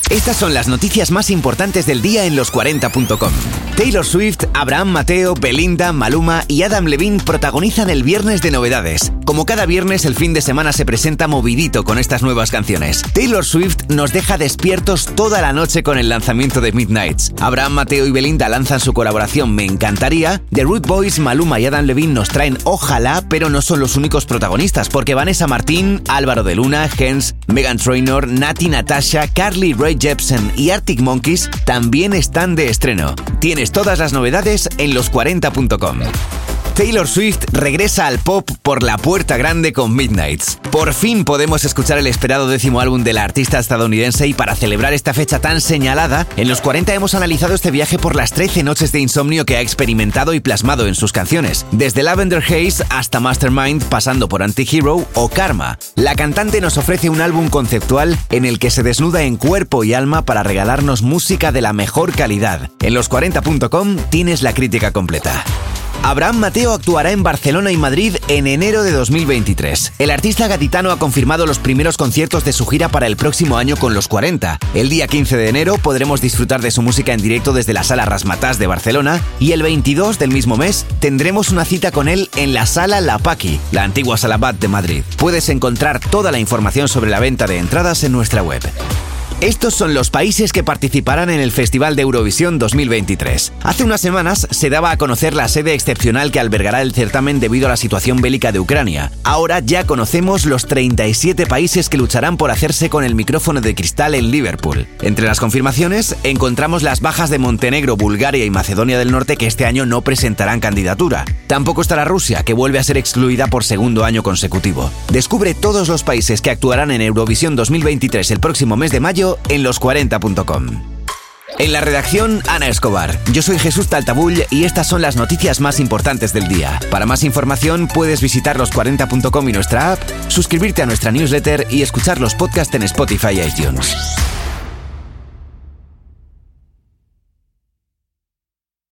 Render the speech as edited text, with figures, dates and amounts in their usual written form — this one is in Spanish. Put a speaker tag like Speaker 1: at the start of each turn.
Speaker 1: Estas son las noticias más importantes del día en los40.com. Taylor Swift, Abraham Mateo, Belinda, Maluma y Adam Levine protagonizan el viernes de novedades. Como cada viernes, el fin de semana se presenta movidito con estas nuevas canciones. Taylor Swift nos deja despiertos toda la noche con el lanzamiento de Midnights. Abraham Mateo y Belinda lanzan su colaboración Me Encantaría. The Rude Boys, Maluma y Adam Levine nos traen Ojalá, pero no son los únicos protagonistas, porque Vanessa Martín, Álvaro de Luna, Hens, Meghan Trainor, Nati Natasha, Carly Rae Jepsen y Arctic Monkeys también están de estreno. Tienes todas las novedades en los40.com. Taylor Swift regresa al pop por la puerta grande con Midnights. Por fin podemos escuchar el esperado 10º álbum de la artista estadounidense y para celebrar esta fecha tan señalada, en los 40 hemos analizado este viaje por las 13 noches de insomnio que ha experimentado y plasmado en sus canciones. Desde Lavender Haze hasta Mastermind, pasando por Anti-Hero o Karma. La cantante nos ofrece un álbum conceptual en el que se desnuda en cuerpo y alma para regalarnos música de la mejor calidad. En los40.com tienes la crítica completa. Abraham Mateo actuará en Barcelona y Madrid en enero de 2023. El artista gaditano ha confirmado los primeros conciertos de su gira para el próximo año con los 40. El día 15 de enero podremos disfrutar de su música en directo desde la Sala Razzmatazz de Barcelona y el 22 del mismo mes tendremos una cita con él en la Sala La Paqui, la antigua Sala Bat de Madrid. Puedes encontrar toda la información sobre la venta de entradas en nuestra web. Estos son los países que participarán en el Festival de Eurovisión 2023. Hace unas semanas se daba a conocer la sede excepcional que albergará el certamen debido a la situación bélica de Ucrania. Ahora ya conocemos los 37 países que lucharán por hacerse con el micrófono de cristal en Liverpool. Entre las confirmaciones encontramos las bajas de Montenegro, Bulgaria y Macedonia del Norte que este año no presentarán candidatura. Tampoco estará Rusia, que vuelve a ser excluida por segundo año consecutivo. Descubre todos los países que actuarán en Eurovisión 2023 el próximo mes de mayo en los40.com. En la redacción, Ana Escobar. Yo soy Jesús Taltabull y estas son las noticias más importantes del día. Para más información puedes visitar los40.com y nuestra app, suscribirte a nuestra newsletter y escuchar los podcasts en Spotify y iTunes.